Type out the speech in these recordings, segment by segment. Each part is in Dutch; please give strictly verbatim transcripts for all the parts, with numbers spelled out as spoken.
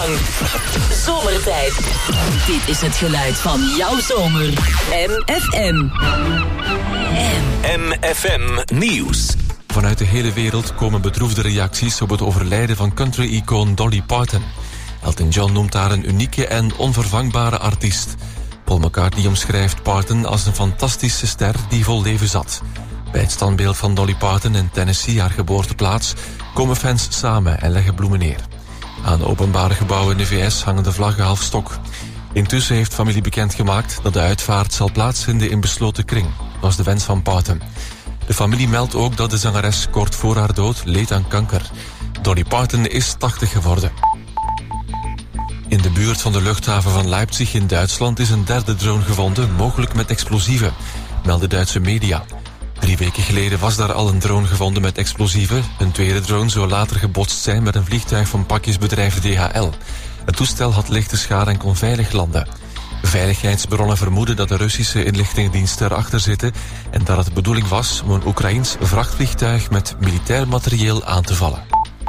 lang. Zomertijd. Dit is het geluid van jouw zomer. M F M. M F M Nieuws. Vanuit de hele wereld komen bedroefde reacties op het overlijden van country-icoon Dolly Parton. Elton John noemt haar een unieke en onvervangbare artiest. Paul McCartney omschrijft Parton als een fantastische ster die vol leven zat. Bij het standbeeld van Dolly Parton in Tennessee, haar geboorteplaats, komen fans samen en leggen bloemen neer. Aan openbare gebouwen in de V S hangen de vlaggen half stok. Intussen heeft familie bekendgemaakt dat de uitvaart zal plaatsvinden in besloten kring. Dat was de wens van Parton. De familie meldt ook dat de zangeres kort voor haar dood leed aan kanker. Dolly Parton is tachtig geworden. In de buurt van de luchthaven van Leipzig in Duitsland is een derde drone gevonden, mogelijk met explosieven, melden Duitse media. Drie weken geleden was daar al een drone gevonden met explosieven. Een tweede drone zou later gebotst zijn met een vliegtuig van pakjesbedrijf D H L. Het toestel had lichte schade en kon veilig landen. Veiligheidsbronnen vermoeden dat de Russische inlichtingendiensten erachter zitten en dat het de bedoeling was om een Oekraïens vrachtvliegtuig met militair materieel aan te vallen.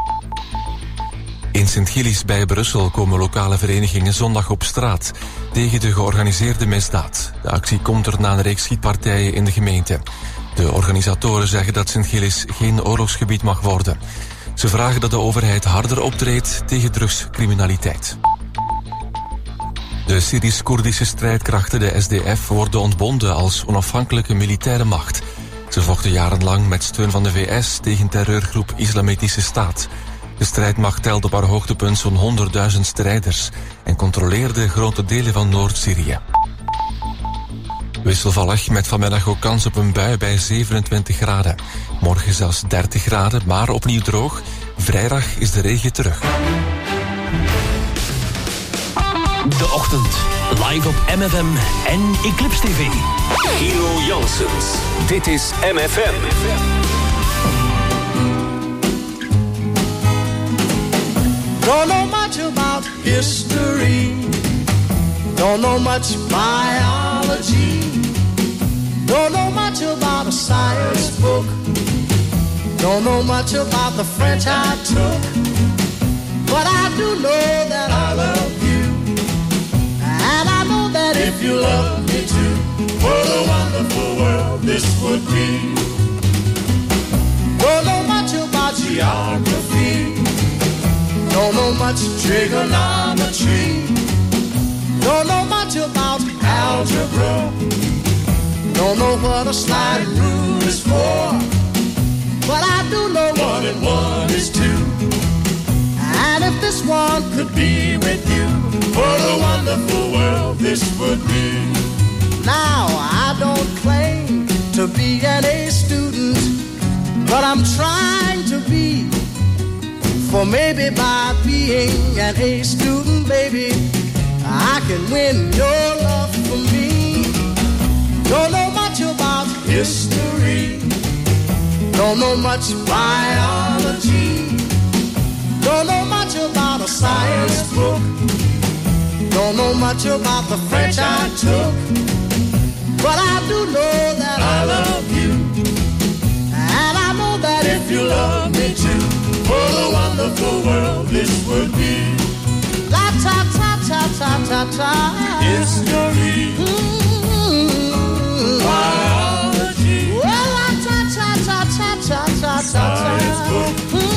In Sint-Gillis bij Brussel komen lokale verenigingen zondag op straat tegen de georganiseerde misdaad. De actie komt er na een reeks schietpartijen in de gemeente. De organisatoren zeggen dat Sint-Gillis geen oorlogsgebied mag worden. Ze vragen dat de overheid harder optreedt tegen drugscriminaliteit. De Syrisch-Koerdische strijdkrachten, de S D F, worden ontbonden als onafhankelijke militaire macht. Ze vochten jarenlang met steun van de V S tegen terreurgroep Islamitische Staat. De strijdmacht telt op haar hoogtepunt zo'n honderdduizend strijders en controleerde grote delen van Noord-Syrië. Wisselvallig met vanmiddag ook kans op een bui bij zevenentwintig graden. Morgen zelfs dertig graden, maar opnieuw droog. Vrijdag is de regen terug. De ochtend, live op M F M en Eclipse T V. Gino Janssens, dit is M F M. Don't know much about history. Don't know much biology. Don't know much about a science book. Don't know much about the French I took. But I do know that I love you. And I know that if you love me too, what a wonderful world this would be. Don't know much about geography. Don't know much trigonometry. Don't know much about algebra. Don't know what a slide rule is for. But I do know one and one is two. And if this one could be with you, what a wonderful world this would be. Now, I don't claim to be an A student, but I'm trying to be. For maybe by being an A student, baby, I can win your love for me. Don't know much about history. Don't know much biology. Don't know much about a science book. Don't know much about the French I took. But I do know that I love you. And I know that if you love me too, what a wonderful world this would be. La ta ta ta ta ta ta. History. Mm-hmm. Biology. Well, la ta ta ta ta ta ta ta. Science book.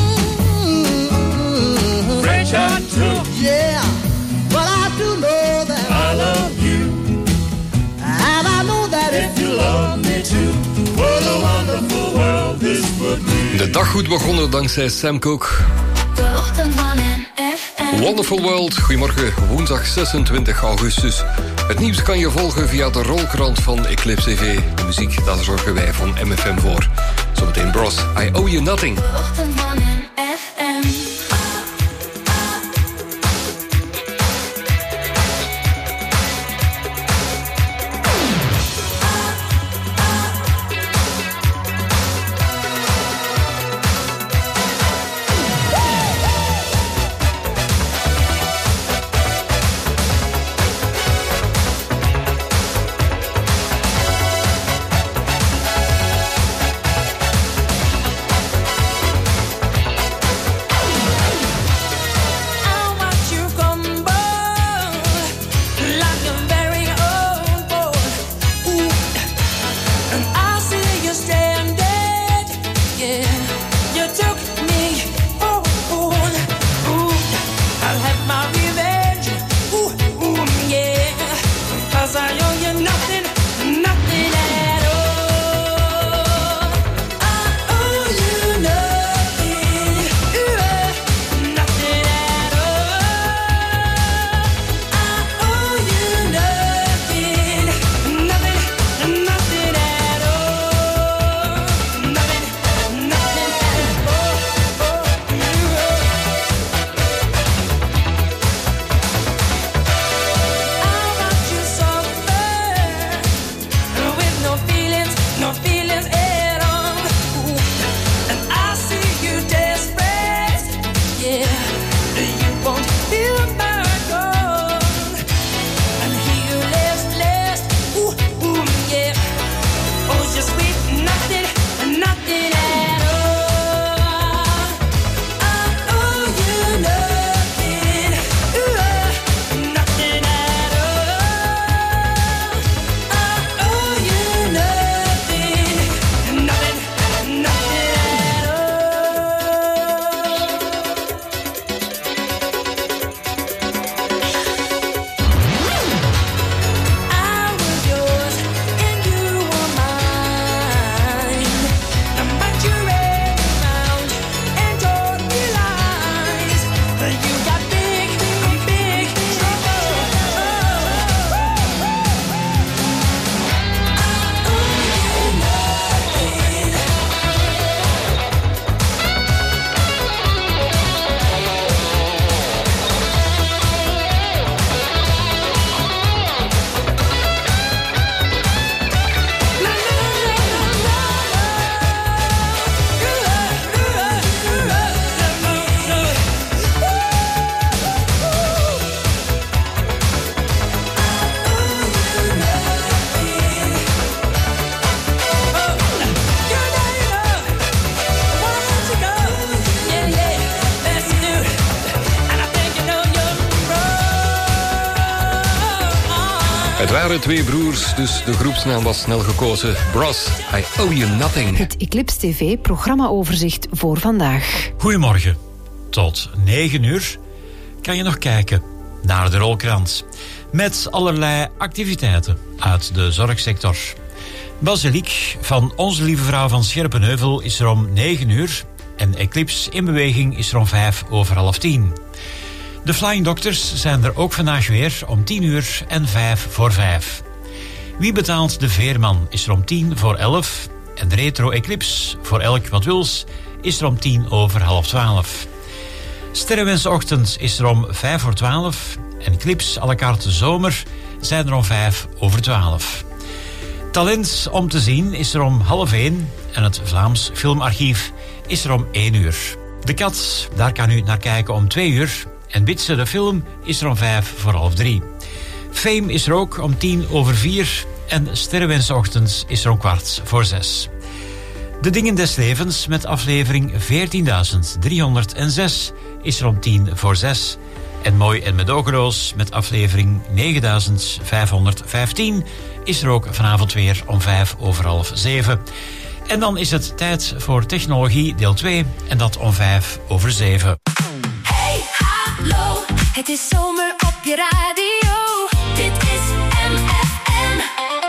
Mm-hmm. French I took. Yeah, but I do know that I love you. And I know that if you love me too, what a wonderful world this would be. De dag goed begonnen dankzij Sam Cooke. De ochtend van M F M. Wonderful World, goedemorgen, woensdag zesentwintig augustus. Het nieuws kan je volgen via de rolkrant van Eclipse T V. De muziek, daar zorgen wij van M F M voor. Zometeen Bros, I Owe You Nothing. De ochtend van M F M. waren twee broers, dus de groepsnaam was snel gekozen. Bros, I Owe You Nothing. Het Eclipse T V-programmaoverzicht voor vandaag. Goedemorgen. Tot negen uur kan je nog kijken naar de rolkrant. Met allerlei activiteiten uit de zorgsector. Basiliek van Onze Lieve Vrouw van Scherpenheuvel is er om negen uur. En Eclipse in beweging is er om vijf over half tien. De Flying Doctors zijn er ook vandaag weer om tien uur en vijf voor vijf. Wie betaalt de Veerman is er om tien voor elf. En de Retro Eclipse, voor elk wat wils, is er om tien over half twaalf. Sterrenwensochtend is er om vijf voor twaalf. En Eclipse à la carte zomer zijn er om vijf over twaalf. Talent om te zien is er om half één. En het Vlaams Filmarchief is er om één uur. De Kat, daar kan u naar kijken om twee uur. En Bitse de film is er om vijf voor half drie. Fame is er ook om tien over vier. En Sterrenwensochtend is er om kwart voor zes. De Dingen des Levens met aflevering veertienduizend driehonderdzes is er om tien voor zes. En Mooi en Medogeloos met aflevering negenduizend vijfhonderdvijftien is er ook vanavond weer om vijf over half zeven. En dan is het tijd voor Technologie deel twee en dat om vijf over zeven. Hey, hallo, het is zomer op je radio. Dit is M F M.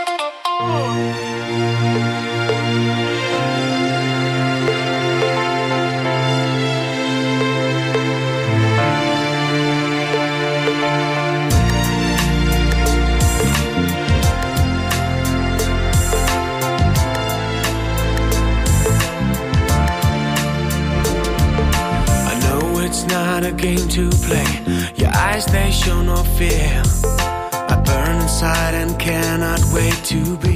It's not a game to play. Your eyes, they show no fear. I burn inside and cannot wait to be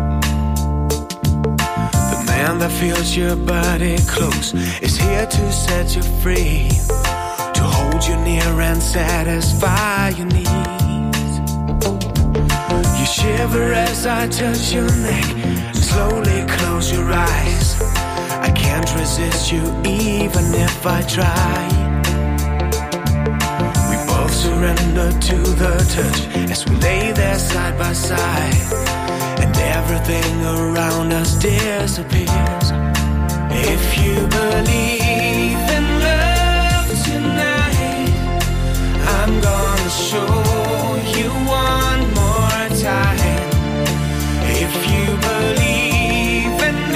the man that feels your body close, is here to set you free, to hold you near and satisfy your needs. You shiver as I touch your neck. Slowly close your eyes. I can't resist you even if I try. We both surrender to the touch as we lay there side by side, and everything around us disappears. If you believe in love tonight, I'm gonna show you one more time. If you believe in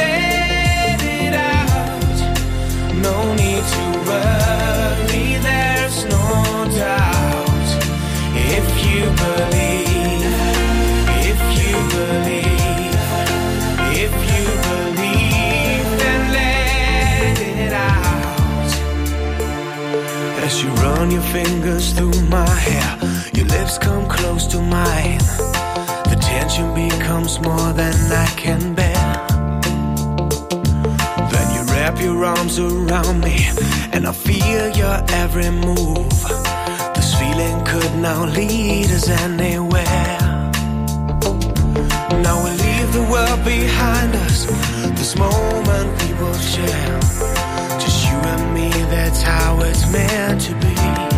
no need to worry, there's no doubt. If you believe, if you believe, if you believe, then let it out. As you run your fingers through my hair, your lips come close to mine. The tension becomes more than I can bear. Wrap your arms around me and I feel your every move. This feeling could now lead us anywhere. Now we'll leave the world behind us. This moment we will share, just you and me, that's how it's meant to be.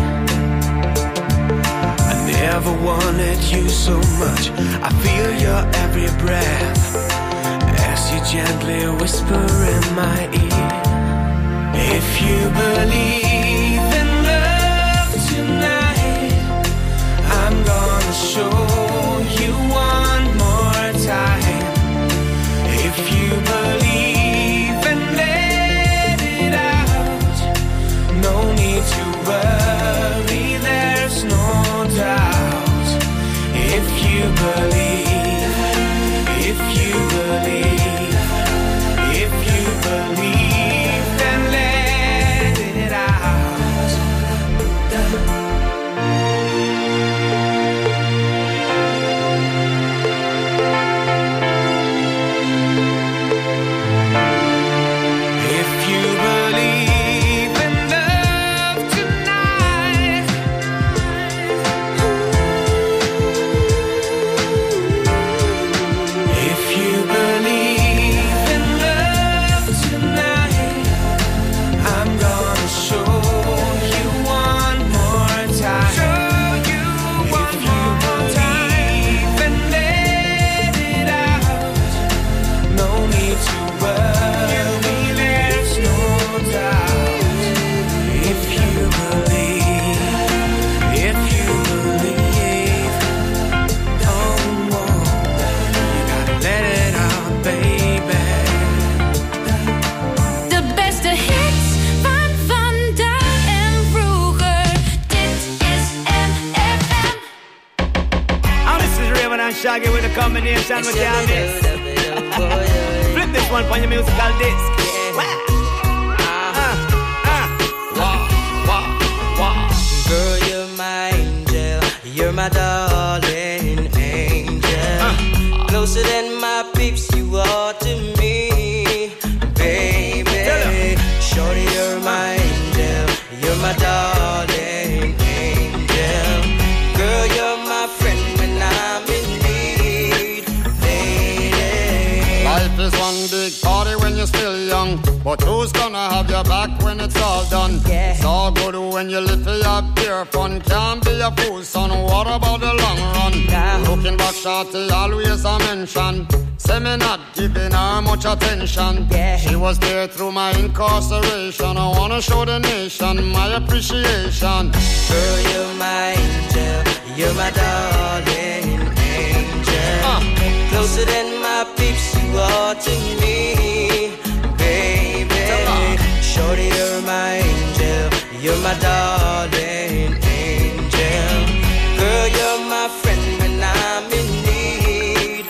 I never wanted you so much. I feel your every breath as you gently whisper in my ear. If you believe in love tonight, I'm gonna show you one more time. If you believe and let it out, no need to worry, there's no doubt. If you believe, if you believe, if you believe, then let it out. If you believe in love tonight, if you believe in love tonight, I'm gonna show you one more time. Show you one more time. If you believe in reggae with a combination with your mix. Flip this one for your musical disc. Girl, you're my angel, you're my darling angel. Uh. Closer than my peeps, you are to me, baby. Shorty, you're my angel, you're my darling angel. Girl, you're my friend when I'm in need, lady. Life is one big party when you're still young, but who's gonna have your back when it's all done? Yeah. It's all good when you live for your pure fun. Can't be a fool, son, what about the long run? Nah. Looking back, shorty, always a mention. Say me not giving her much attention. Yeah. She was there through my incarceration. I wanna show the nation my appreciation. Girl, you're my angel, you're my darling angel. Uh. Closer than my peeps, you are to me, baby. Shorty, you're my angel, you're my darling angel. Girl, you're my friend when I'm in need,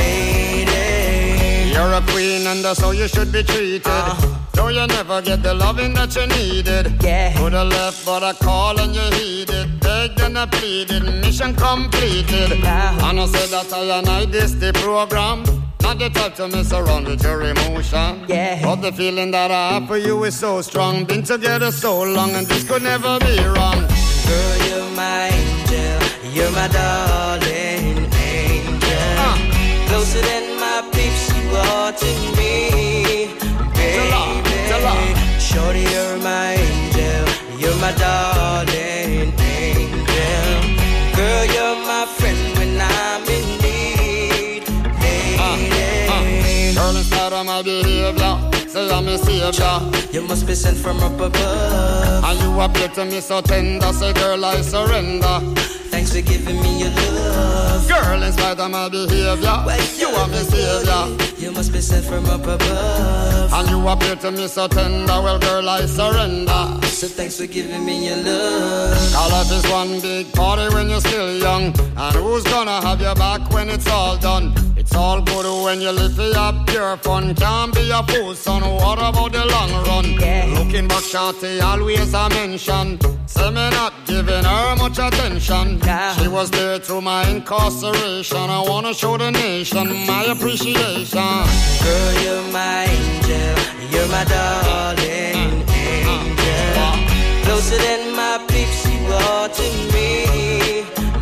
lady. You're a queen and that's how you should be treated. Uh. Though you never get the loving that you needed. Yeah. Could've left but I called and you heeded. Begged and I pleaded, mission completed. Wow. And I said that I and I this the program. Not the type to mess around with your emotion. Yeah. But the feeling that I have for you is so strong. Been together so long and this could never be wrong. Girl, you're my angel, you're my darling angel. Uh. Closer than my peeps, you are to me, baby. Shorty, you're my angel, you're my darling angel. Girl, you're my friend when I'm in need, lady. Uh, uh. Girl, in spite of my behavior, say I'm a savior. You must be sent from up above. And you appear to me so tender, say girl, I surrender. Thanks for giving me your love. Girl, in spite of my behavior, Wait, you are my savior. You must be sent from up above. And you appear to me so tender, well girl, I surrender. So thanks for giving me your love. Our life is one big party when you're still young. And who's gonna have your back when it's all done? It's all good when you live for your pure fun. Can't be a fool, son, what about the long run? Yeah. Looking back, shorty, always a mention. Say me not giving her much attention. Yeah. She was there through my incarceration. I wanna show the nation my appreciation. Girl, you're my angel, you're my darling angel. Closer than my peeps, you are to me,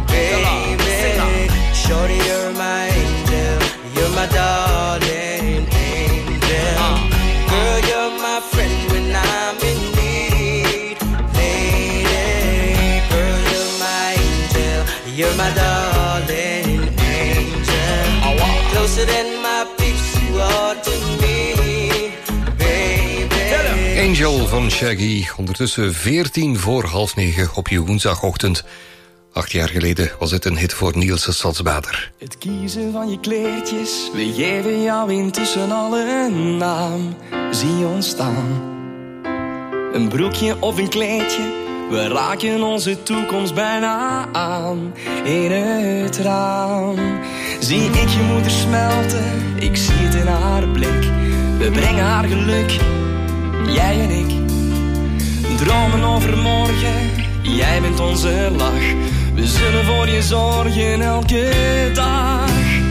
baby. Shorty, you're my angel, you're my darling angel. Girl, you're my friend when I'm in need, lady. Girl, you're my angel, you're my darling angel. Closer than my peeps, you are to me, baby. Angel van Shaggy, ondertussen veertien voor half negen op je woensdagochtend. Acht jaar geleden was het een hit voor Niels Stadsbader. Het kiezen van je kleertjes, we geven jou intussen al een naam. Zie ons staan. Een broekje of een kleedje, we raken onze toekomst bijna aan. In het raam zie ik je moeder smelten, ik zie het in haar blik. We brengen haar geluk, jij en ik. Dromen over morgen, jij bent onze lach. We zullen voor je zorgen elke dag.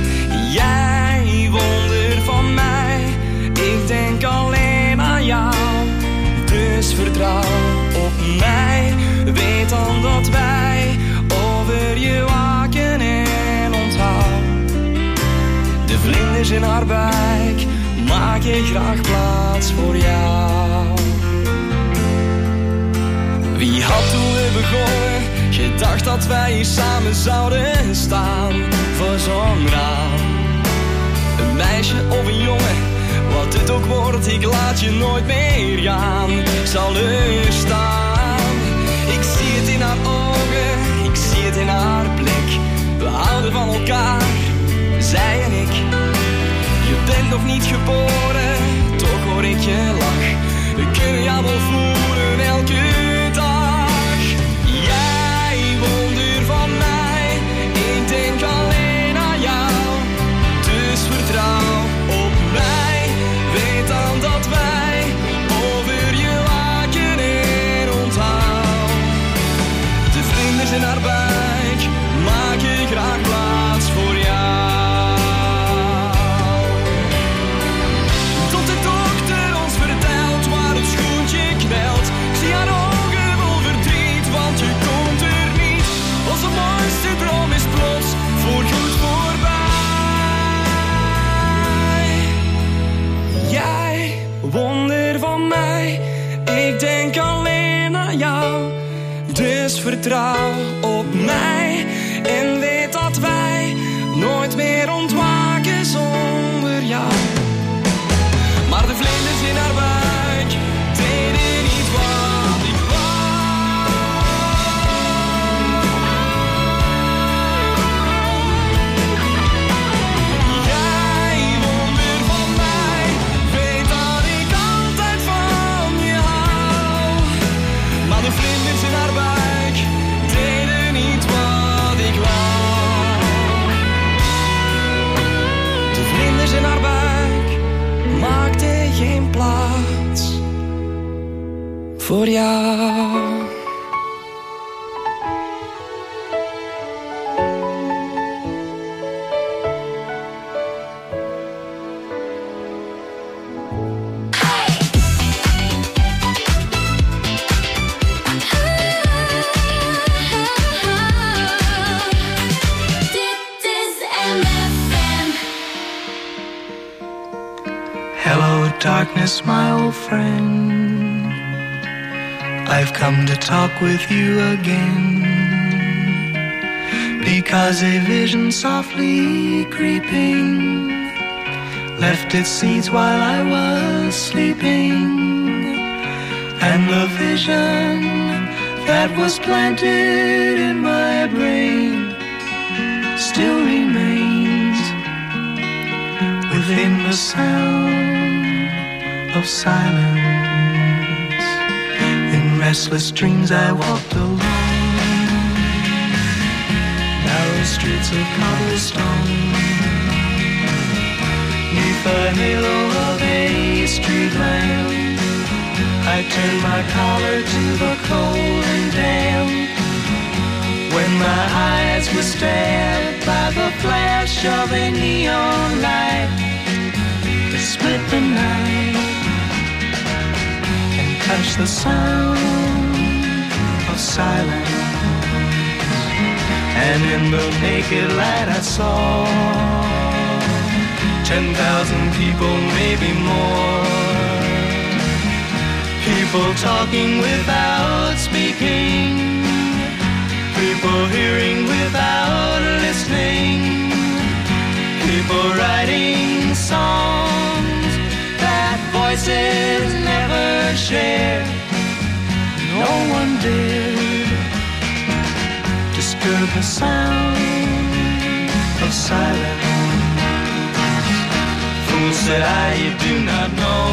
Jij wonder van mij, ik denk alleen aan jou. Dus vertrouw op mij, weet dan dat wij over je waken en onthoud. De vlinders in haar buik, maak ik graag plaats voor jou. Wie had toen we begonnen gedacht dat wij hier samen zouden staan voor zo'n raam? Een meisje of een jongen, wat het ook wordt, ik laat je nooit meer gaan. Ik zal er staan, ik zie het in haar ogen, ik zie het in haar blik. We houden van elkaar, zij en ik. Je bent nog niet geboren, toch hoor ik je lach. We kunnen jou wel voelen elke dag. Jij wonder van mij, ik denk alleen aan jou. Ik denk alleen aan jou. Dus vertrouw op mij en weet dat wij nooit meer ontwaken zonder jou. Maar de vlinders in haar buik deden niet wat ik wou. Jij, wonder van mij, weet dat ik altijd van je hou. Maar de vlinders in haar buik deden niet wat ik wou. De vlinders in haar buik maakten geen plaats voor jou. Hello, darkness, my old friend. I've come to talk with you again, because a vision softly creeping left its seeds while I was sleeping, and the vision that was planted in my brain still remains within the sound of silence. In restless dreams I walked alone, narrow streets of cobblestone, neath the halo of a street lamp. I turned my collar to the cold and damp, when my eyes were stabbed by the flash of a neon light that split the night and touched the sound of silence. And in the naked light I saw ten thousand people, maybe more, people talking without speaking, people hearing without listening, people writing songs that voices never shared. No one dared disturb the sound of silence. Fool, said I, you do not know,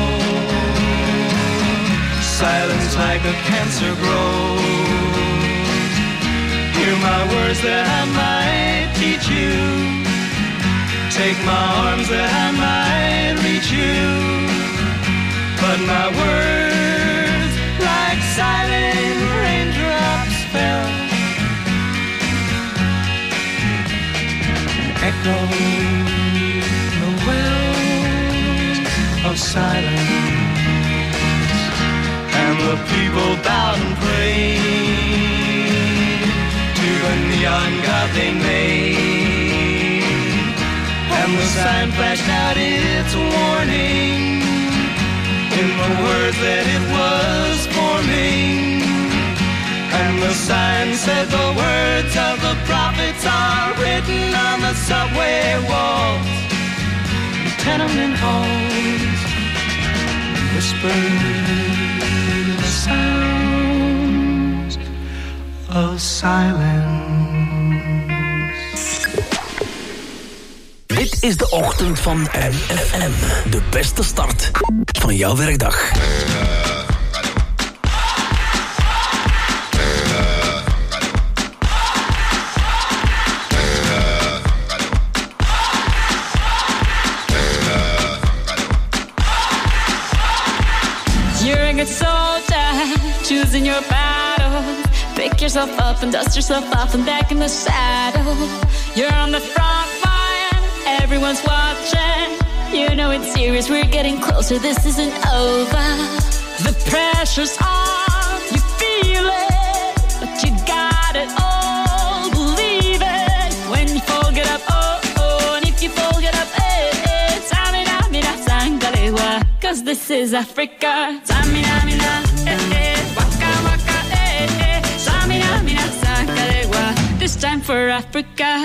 silence like a cancer grows. Hear my words that I might teach you, take my arms that I might reach you, but my words like silent raindrops fell, echoing the wells of silence. And the people bowed and prayed to the neon god they made, and the sign flashed out its warning in the words that it was forming. And the sign said the words of the prophets are written on the subway walls, tenement halls, whispered the sounds of silence. Dit is de ochtend van M F M. De beste start van jouw werkdag. You're a good soldier, choosing your battle. Pick yourself up and dust yourself off and back in the saddle. You're on the front line, everyone's watching. You know it's serious, we're getting closer, this isn't over. The pressure's on, you feel it, but you got it all, believe it. When you fall, get up, oh, oh, and if you fall, get up, eh, eh. Tamina, mina, sangalewa, cause this is Africa. Tamina, mina, eh, for Africa.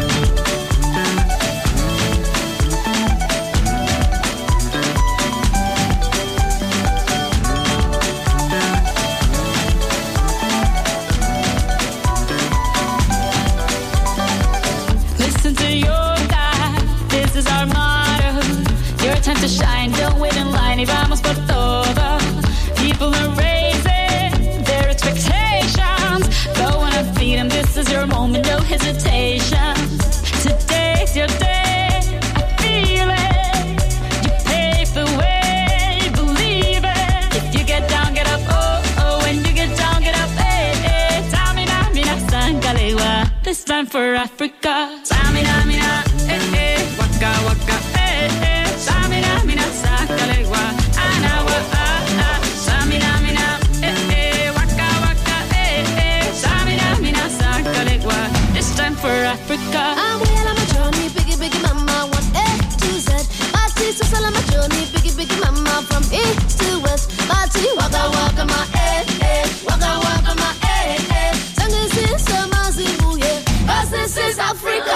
Listen to your God, this is our motto. Your time to shine, don't wait in line, y vamos por todo. People are raising their expectations. Go on and feed them, this is your moment, no hesitation. Today's your day, I feel it. You pave the way, believe it. If you get down, get up, oh, oh. When you get down, get up, eh, eh. Tamina, mina, sangalewa. This time for Africa. Tamina, mina, eh, eh. Waka, waka, eh, eh. Tamina, mina, sangalewa. Anawa, ah, ah. Tamina, mina, eh, eh. Waka, waka, eh, eh. Tamina, mina, sangalewa. This time for Africa. I'm well on my journey, biggie, biggie, mama, one A to Z. Party, so sell on my journey, biggie, biggie, mama, from east to west. Party, waka, waka, my eh, eh. Waka, waka, my eh, eh. Tango, sis, sama, zibu, yeah. 'Cause this is Africa.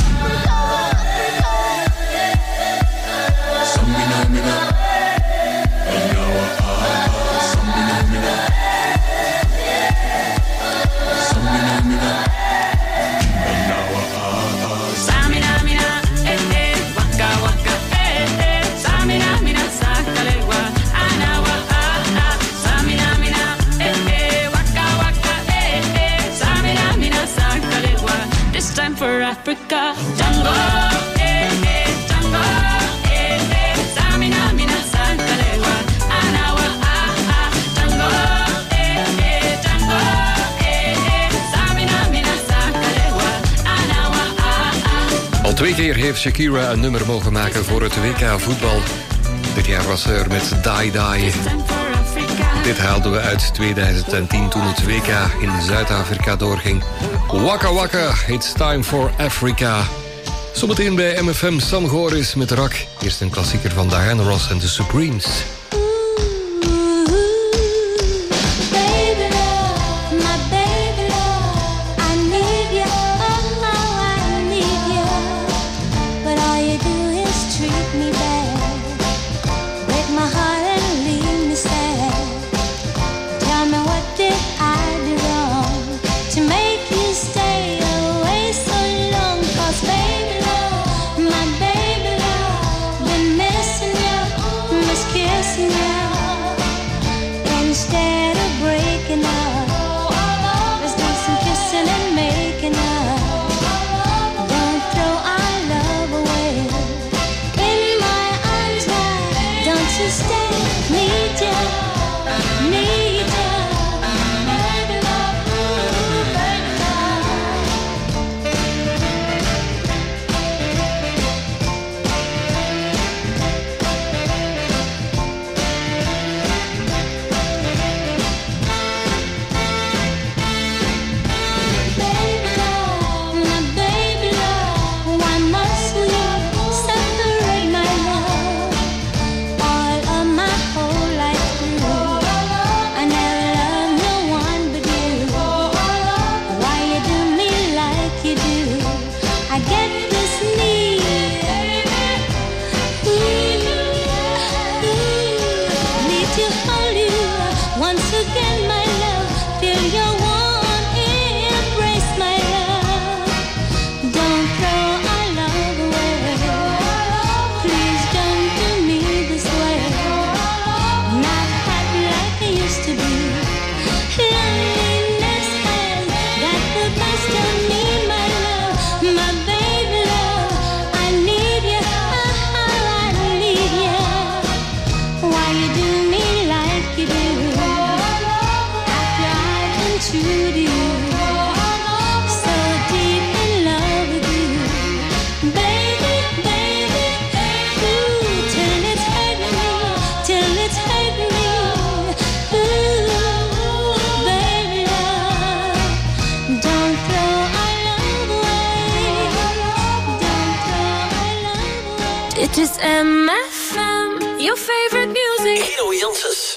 Samina, mina, eh, eh. Waka, waka, eh, eh. Samina, mina, sakalewa. Anawa, ah, ah. Samina, mina, eh, eh. Waka, waka, eh, eh. Samina, mina, sakalewa. This time for Africa. Tango, eh, eh. Tango, eh, eh. Samina, mina, sakalewa. Anawa, ah, ah. Tango, eh, eh. Tango, eh, eh. Samina, mina, sakalewa. Anawa, ah, ah. Al twee keer heeft Shakira een nummer mogen maken voor het W K voetbal. Dit jaar was ze er met Die Die. Dit haalden we uit twintig tien toen het W K in Zuid-Afrika doorging. Waka Waka, it's time for Africa. Zometeen bij M F M Sam Goris met Rak. Eerst een klassieker van Diana Ross en de Supremes. Baby love, my baby love, I need you, oh, I need you. But all you do is treat me bad, break my heart and leave me sad. Tell me, what did I do wrong to make you stay away so long? 'Cause baby love, my baby love, been missing you, miss kissing you. Instead of breaking up, let's do some kissing and making up. Don't throw our love away. In my arms now, don't you stay. Need you, need you. Baby love, ooh, baby love. Baby love, my baby love, why must we separate, my love? All of my whole life through, I never loved no one but you. Why you do me like you do? I get this need, ooh, ooh, need to hold you once again, my love. Feel your warm embrace, my love. Don't throw our love away. Please don't do me this way. Not happy like I used to be. Loneliness has got the best of me, my love. My baby love, I need you, oh, I need you. Why you do me like you do? After I've been true to you, so deep in love with you, baby, baby, ooh, till it's hurting me, till it's hurting me, ooh, baby love, don't throw our love away, don't throw our love away. Dit is M F M, your favorite music. Kino Janssens.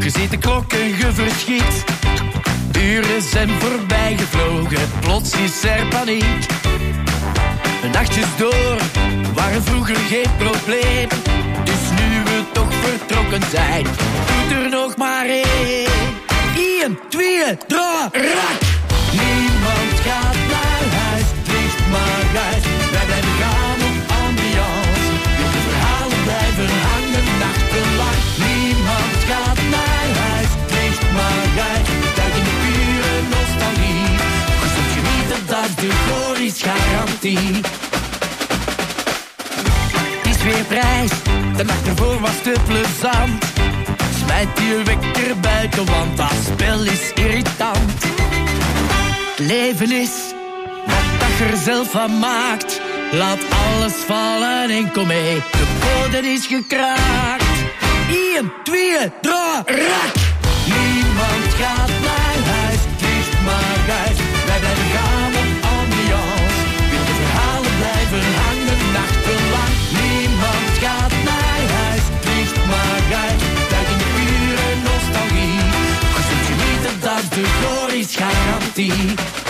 Je ziet de klokken, je verschiet. Uren zijn voorbij gevlogen, plots is er paniek. Nachtjes door waren vroeger geen probleem. Dus nu we toch vertrokken zijn, doet er nog maar één. Eén, twee, drie, rak! Niemand gaat naar huis, het ligt maar uit. Wij blijven gaan op ambiance. De verhalen blijven hangen nachtenlang. Niemand gaat naar huis, het ligt maar uit. Duik in de pure nostalgie. Je zult genieten, dat is de Goris garantie. Het is weer prijs, de nacht ervoor was te plezant. Smijt je wekker buiten, want dat spel is irritant. Het leven is wat je er zelf van maakt. Laat alles vallen en kom mee, de bodem is gekraakt. Eén, twee, drie, rak! Niemand gaat naar huis, het ligt maar uit. Wij blijven gaan op ambiance. De verhalen blijven hangen nachtenlang. Niemand gaat naar huis, het ligt maar uit. Duik in de pure nostalgie. Je zult genieten, dat is de Goris garantie.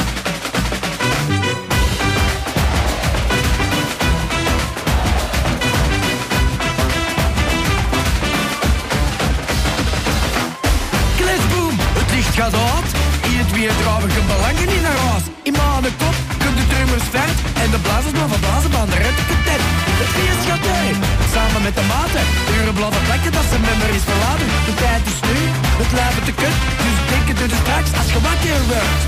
Gaat uit, in het weer draven geen belangen in naar huis. In mijn kop komt de drummers ver en de blazers maar van blazen van de retteketet. Het feest gaat uit, samen met de maten. Uren blaffen plekken dat ze memmer is verlaten. De tijd is nu, het lijven te kut, dus denken doe er straks als je wakker wordt.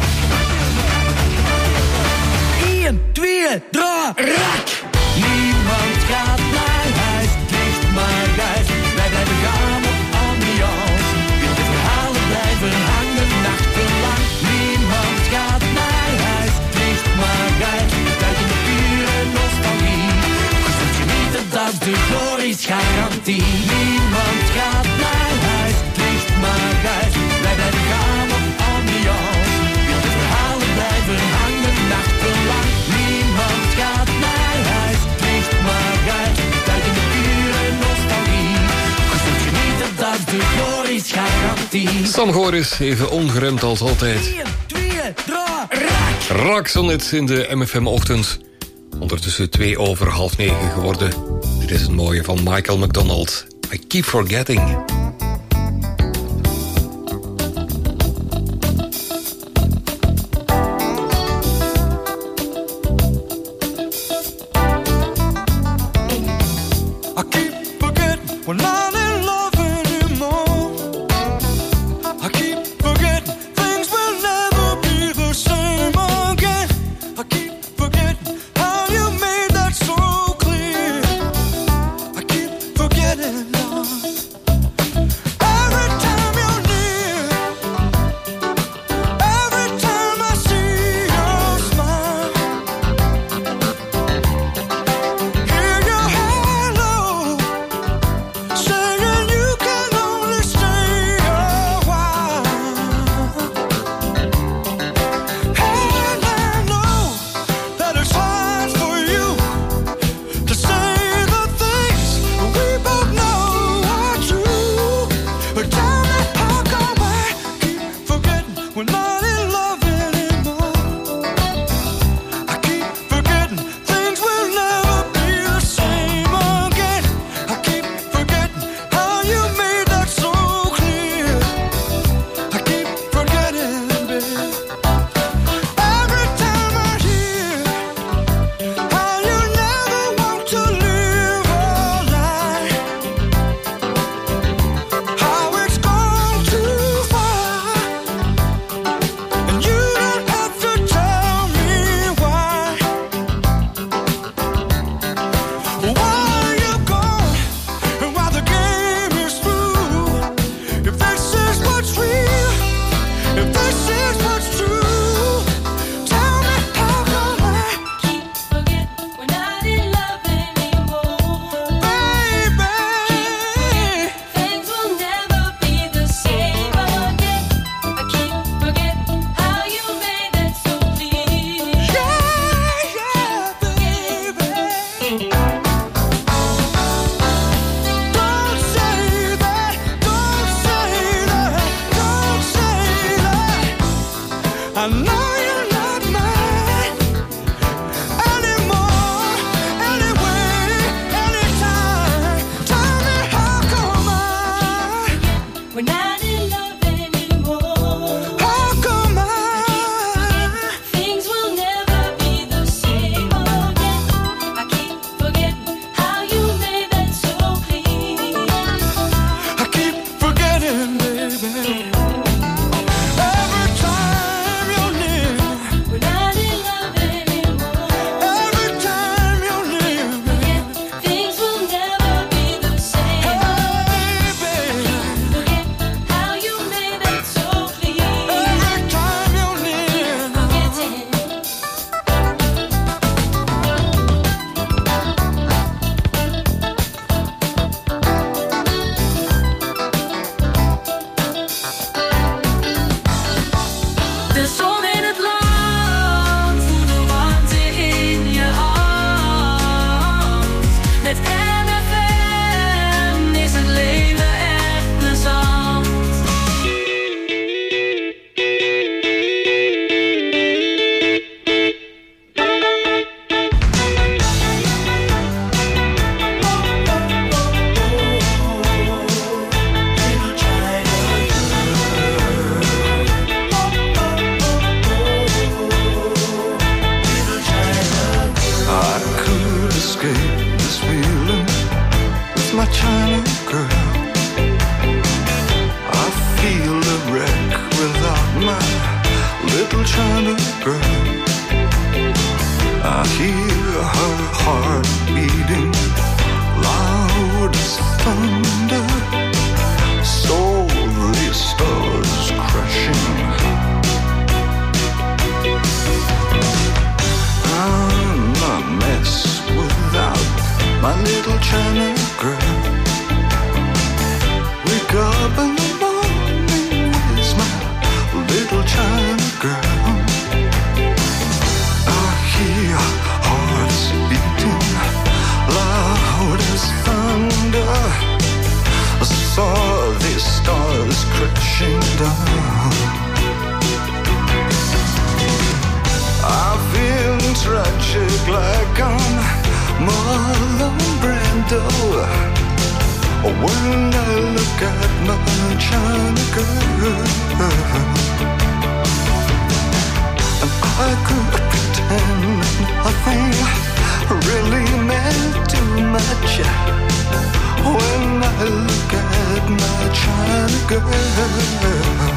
Eén, twee, drie, rak! Niemand gaat naar huis, het ligt maar uit. Wij blijven gaan op ambiance. De verhalen blijven hangen nachtenlang. Niemand gaat naar huis, het ligt maar uit. Duik in de pure nostalgie. Je zult genieten, dat is de Goris garantie. Niemand gaat naar huis, het ligt maar uit. Wij blijven gaan op ambiance. De verhalen blijven hangen nachtenlang. Niemand gaat naar huis, het ligt maar uit. Duik in de pure nostalgie. Je zult genieten, dat is de Goris garantie. Sam Goris, even ongeremd als altijd. Rak zo net in de M F M-ochtend. Ondertussen twee over half negen geworden. Dit is een mooie van Michael McDonald. I keep forgetting. I keep forgetting we're not in love anymore. I keep forgetting things will never be the same again. I keep forgetting how you made that so clear. I keep forgetting now. Every time you're near, every time I see your smile, hear your hello, say China girl. I feel a wreck without my little China girl. I hear her heart beating loud as thunder, softly stars crashing. I'm a mess without my little China girl. Wake up in the morning, where's my little China girl? I hear hearts beating loud as thunder. I saw these stars crashing down. I feel tragic like I'm Marlon Brando when I look at my China girl. And I could pretend nothing really meant too much when I look at my China girl.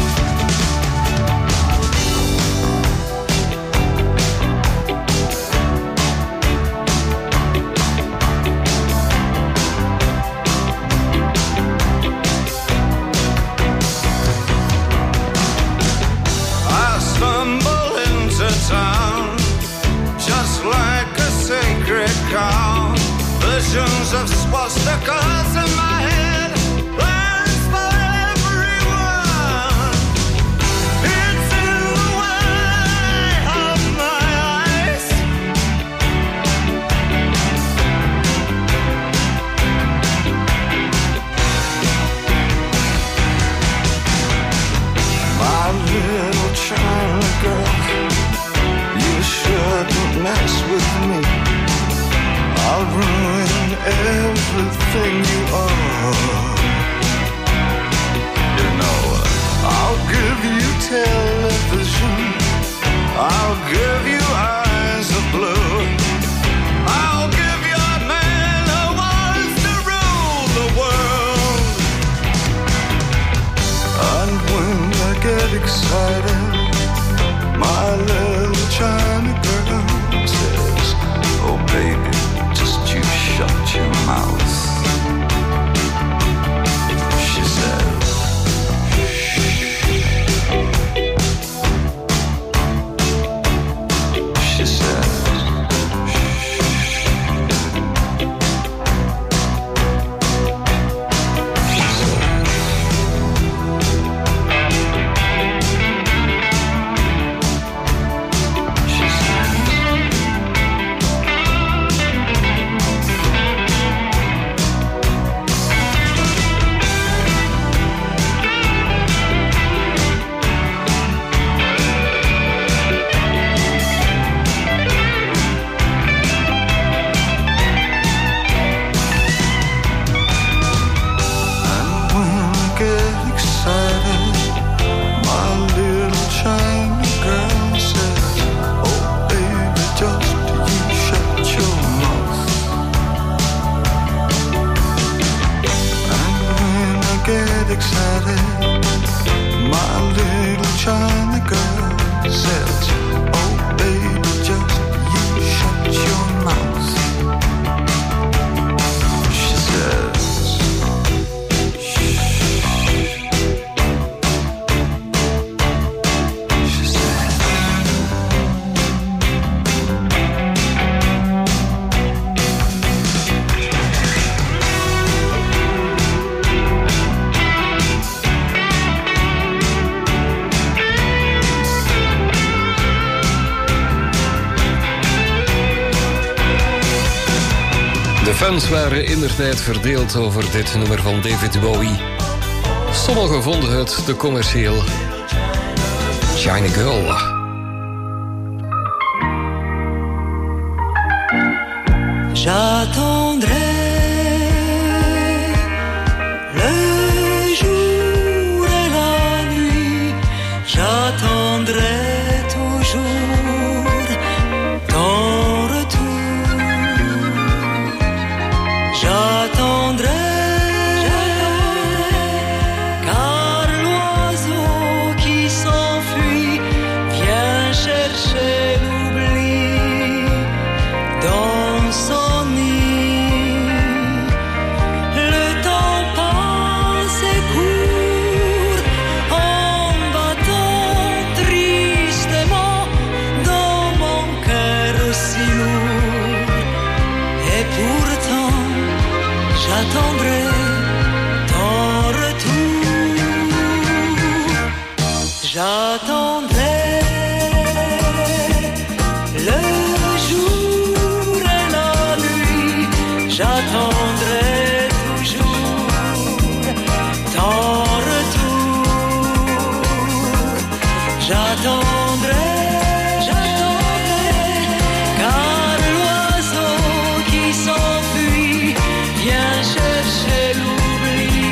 Town, just like a sacred cow. Visions of swastikas in my head, plans for everyone. It's in the way of my eyes. My little China girl, you shouldn't mess with me. I'll ruin everything you are. You know, I'll give you television, I'll give you eyes of blue, I'll give you a man who wants to rule the world. And when I get excited, my little China girl says, oh baby, just you shut your mouth. She says, she says, De fans waren inderdaad verdeeld over dit nummer van David Bowie. Sommigen vonden het te commercieel. China Girl. J'attendrai le jour et la nuit, j'attendrai ton retour. J'attendrai j'attendrai, car l'oiseau qui s'enfuit vient chercher l'oubli dans son nid. Le temps passe et court en battant tristement dans mon cœur si lourd. Et pourtant j'attendrai ton retour. J'attendrai le jour et la nuit. J'attendrai toujours ton retour. J'attendrai, j'attendrai, car l'oiseau qui s'enfuit vient chercher l'oubli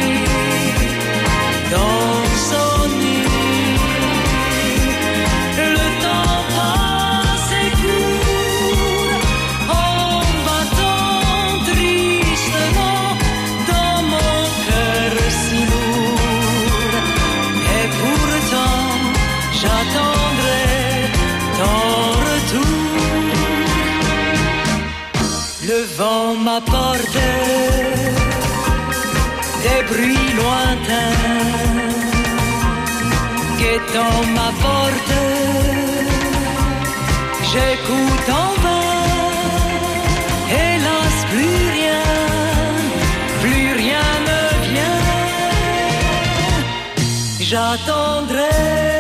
dans son nid. Le temps passe et court en battant tristement dans mon cœur si lourd. Et pourtant j'attendrai ton retour. Le vent m'apporte des bruits lointains, guettant ma porte, j'écoute en vain. Hélas, plus rien, plus rien ne vient. J'attendrai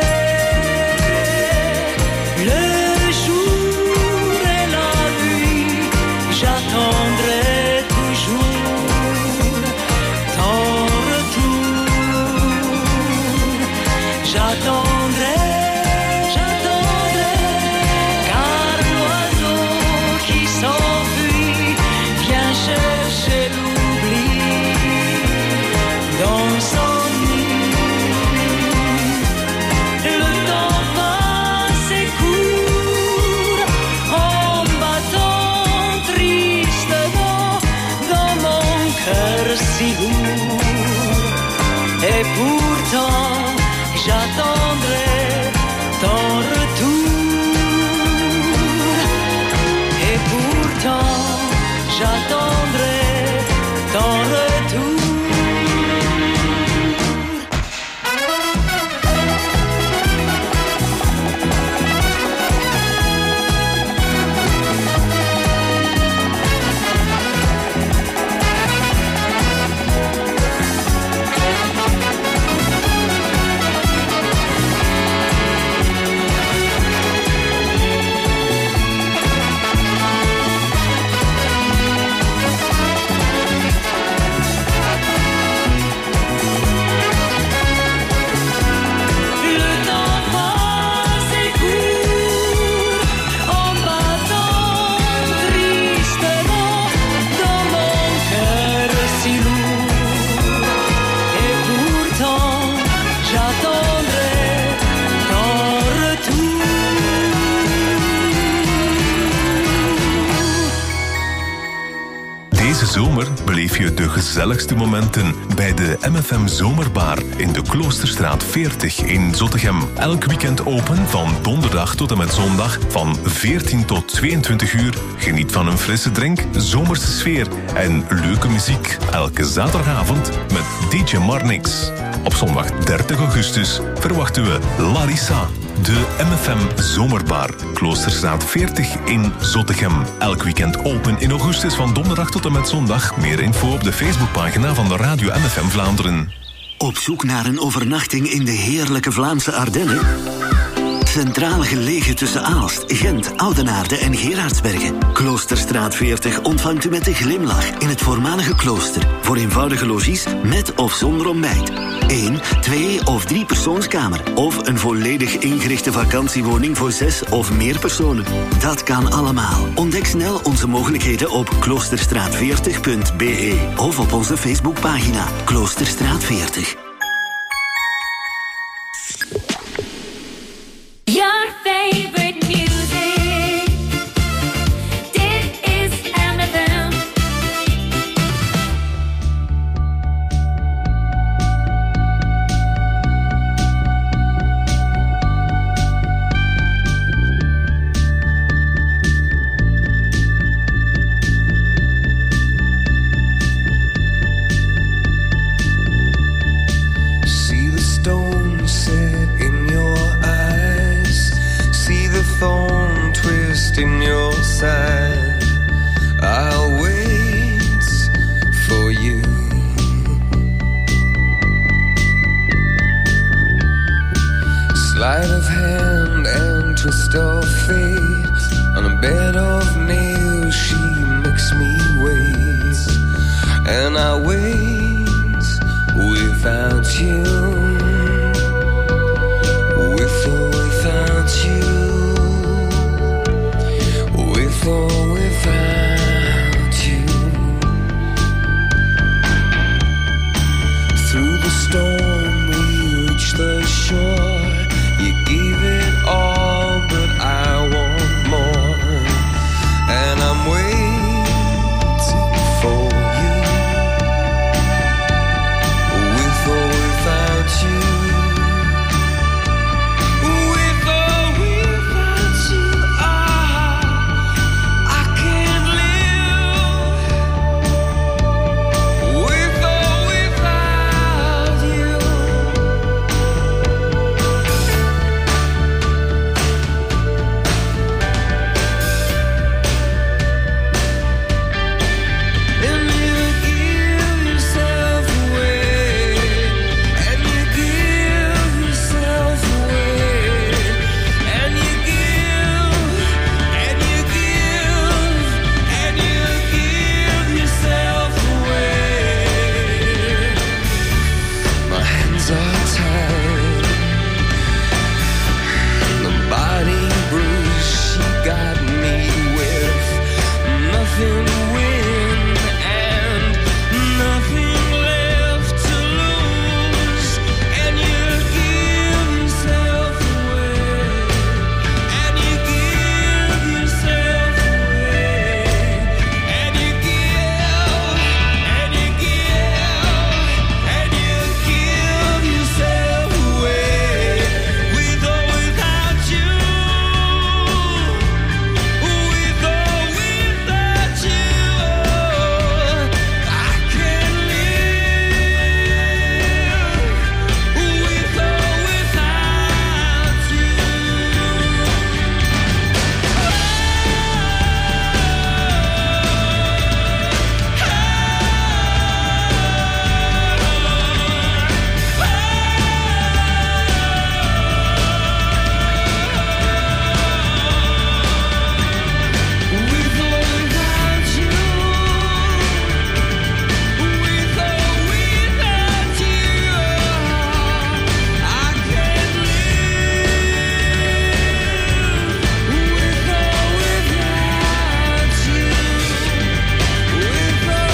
le jour et la nuit. J'attendrai toujours ton retour. J'attendrai, j'attendrai, car l'oiseau qui s'enfuit vient chercher l'oubli dans son nid. Le temps passe et court en battant tristement dans mon cœur si lourd. Et pourtant j'attendrai ton retour. Et pourtant j'attendrai ton retour. Deze zomer beleef je de gezelligste momenten bij de M F M Zomerbar in de Kloosterstraat veertig in Zottegem. Elk weekend open van donderdag tot en met zondag van veertien tot tweeëntwintig uur. Geniet van een frisse drink, zomerse sfeer en leuke muziek. Elke zaterdagavond met D J Marnix. Op zondag dertig augustus verwachten we Larissa. De M F M Zomerbar, Kloosterstraat veertig in Zottegem. Elk weekend open in augustus van donderdag tot en met zondag. Meer info op de Facebookpagina van de Radio M F M Vlaanderen. Op zoek naar een overnachting in de heerlijke Vlaamse Ardennen? Centraal gelegen tussen Aalst, Gent, Oudenaarde en Gerardsbergen. Kloosterstraat veertig ontvangt u met een glimlach in het voormalige klooster. Voor eenvoudige logies met of zonder ontbijt. Eén, twee of drie persoonskamer. Of een volledig ingerichte vakantiewoning voor zes of meer personen. Dat kan allemaal. Ontdek snel onze mogelijkheden op kloosterstraat veertig punt b e of op onze Facebookpagina Kloosterstraat veertig. Your favorite music. Dit is M F M. and I wait without you, with or without you, with or without you. Through the storm we reach the shore. You gave it all, but I want more, and I'm waiting for you, with or without you, with or without you. Ah, I can't live with or without you. And you give yourself away, and you give yourself away, and you give, and you give, and you give yourself away. My hands are tied, the body bruised. She got me with nothing to win and nothing left to lose. And you give yourself away, and you give yourself away, and you give, and you give, and you give yourself away, with or without you, with or without you. I can't live with or without you. With or without you, with or without you, I can't live with or without you, with or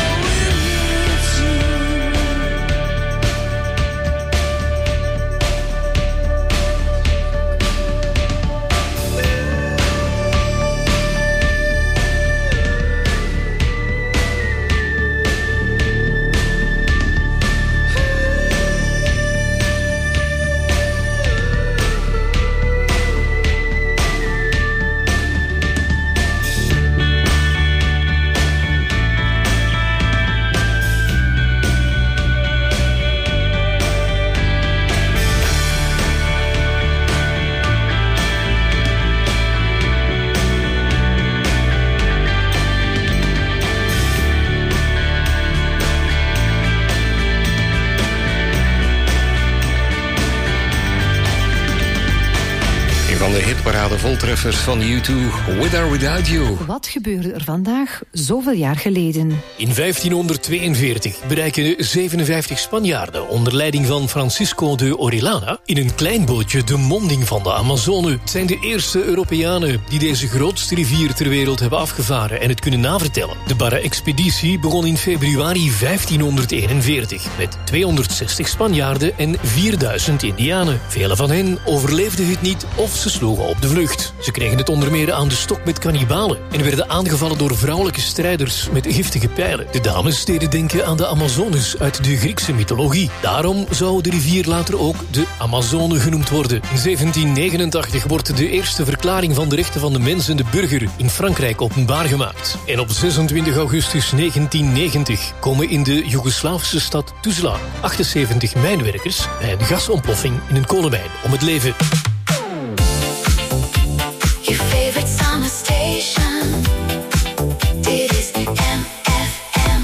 Een van de hitparade voltreffers van U twee, With or Without You. Wat gebeurde er vandaag zoveel jaar geleden? In vijftienhonderdtweeënveertig bereiken zevenenvijftig Spanjaarden onder leiding van Francisco de Orellana in een klein bootje de monding van de Amazone. Het zijn de eerste Europeanen die deze grootste rivier ter wereld hebben afgevaren en het kunnen navertellen. De Barra-expeditie begon in februari vijftienhonderdeenenveertig met tweehonderdzestig Spanjaarden en vierduizend Indianen. Vele van hen overleefden het niet of ze sloegen op de vlucht. Ze kregen het onder meer aan de stok met kannibalen en werden aangevallen door vrouwelijke strijders met giftige pijlen. De dames deden denken aan de Amazones uit de Griekse mythologie. Daarom zou de rivier later ook de Amazone genoemd worden. In zeventien negenentachtig wordt de eerste verklaring van de rechten van de mens en de burger in Frankrijk openbaar gemaakt. En op zesentwintig augustus negentien negentig komen in de Joegoslavische stad Tuzla achtenzeventig mijnwerkers bij een gasontploffing in een kolenmijn om het leven. Your favorite summer station. Dit is M F M.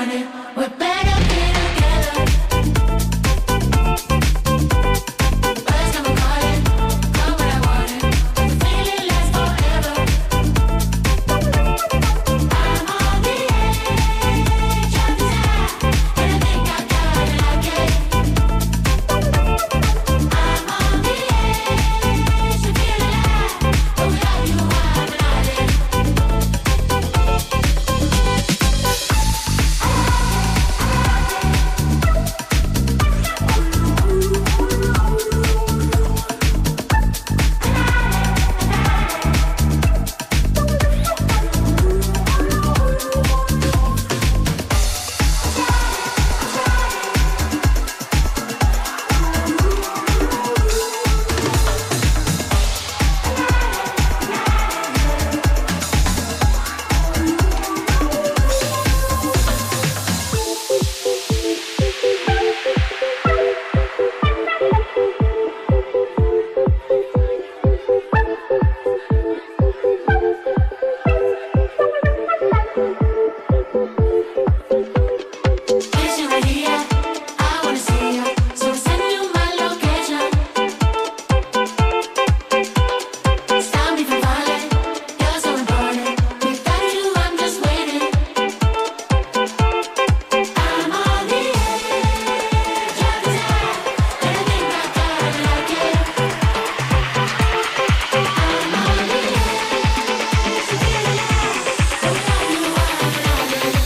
morning. We're better be together. Birds come calling, come when I want it. The feeling lasts forever. I'm on the edge of desire, and I think I got it like it. I'm on the edge to feel alive, but without you I'm an island. Vision right here, I wanna see you, so I send you my location. Stop me from falling, you're so important. Without you, I'm just waiting. I'm on the edge of desire, and I think I got it like it. I'm on the edge to feel alive, but without you, I'm an island.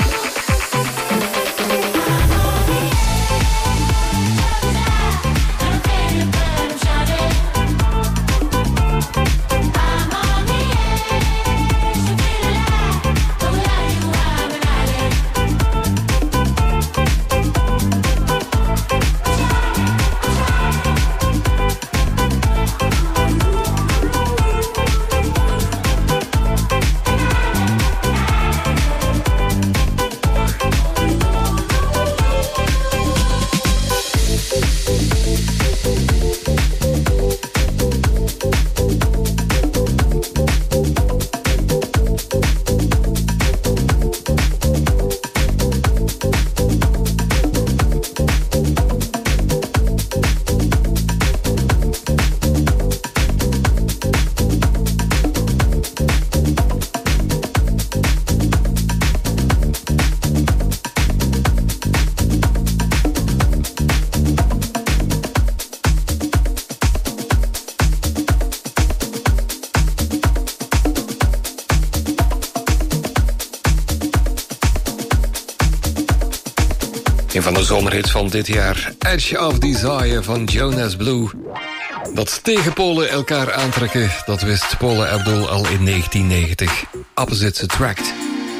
Een van de zomerhits van dit jaar, Edge of Desire van Jonas Blue. Dat tegenpolen elkaar aantrekken, dat wist Paula Abdul al in negentien negentig. Opposites Attract.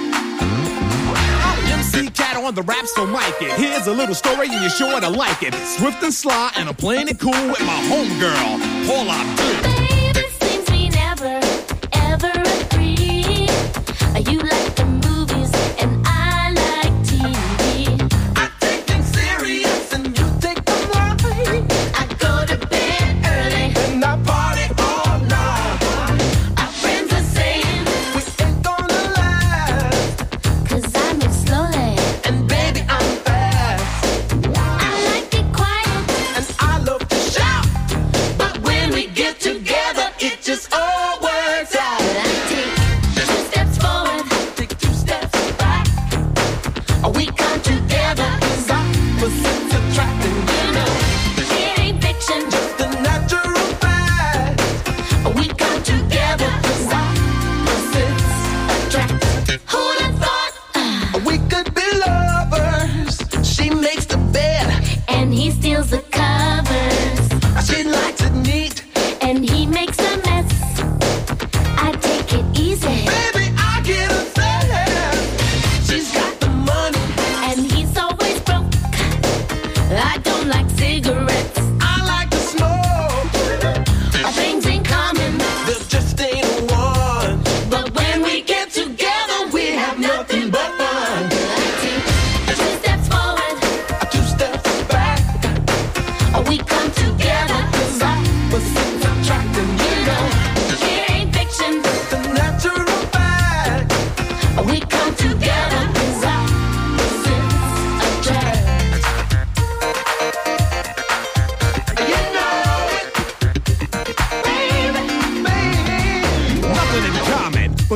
M C Cat on the rap, so mic it. Here's a little story and you're sure to like it. Swift and sly and I'm playing it cool with my homegirl, Paula Abdul. Baby, seems we never, ever agree. You like the movies and I like T V. I take things serious and you take them light. I go to bed early And I party all night. Our friends are saying We ain't gonna last. 'cause I move slowly And baby, I'm fast. I like it quiet And I love to shout. but when we get together it just all works out. I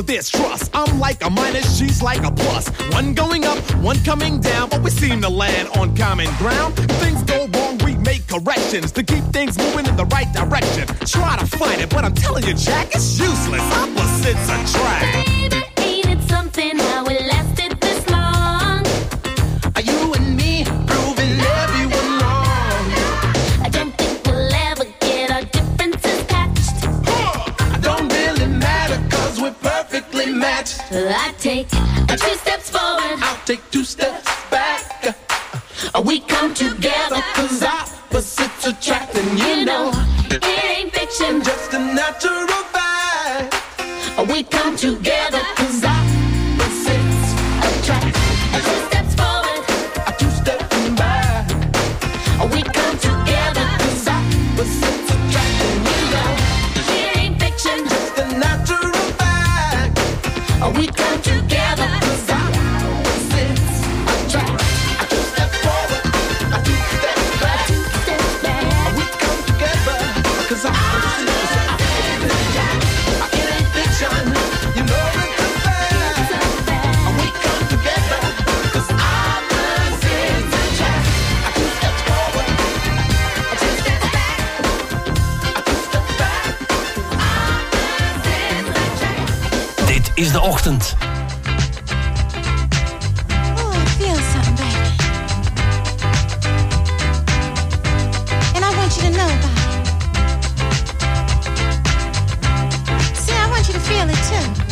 there's trust. I'm like a minus, she's like a plus. One going up, one coming down, but we seem to land on common ground. If things go wrong, we make corrections to keep things moving in the right direction. Try to fight it, but I'm telling you, Jack, it's useless. Opposites attract. Baby, ain't it something how it lasted this long? Are you and me proving everyone wrong? I don't think we'll ever get our differences patched. It don't really matter, cause we're perfectly matched. I take two steps forward, I'll take two steps back. We come together, cause opposites attract, and you know it ain't fiction, just a natural fact. We come together, cause opposites attract. Two steps forward, Two steps back. We come together, cause opposites attract, and you know it ain't fiction, just a natural fact. We come together, cause opposites attract. Two steps forward, two steps back. We come together, cause opposites attract. It ain't fiction, you know it's a fact. We come together, cause opposites attract. Two steps forward, two steps back. Two steps back. Dit is de ochtend. Oh, I feel something, baby. And I want you to know about it. See, I want you to feel it too.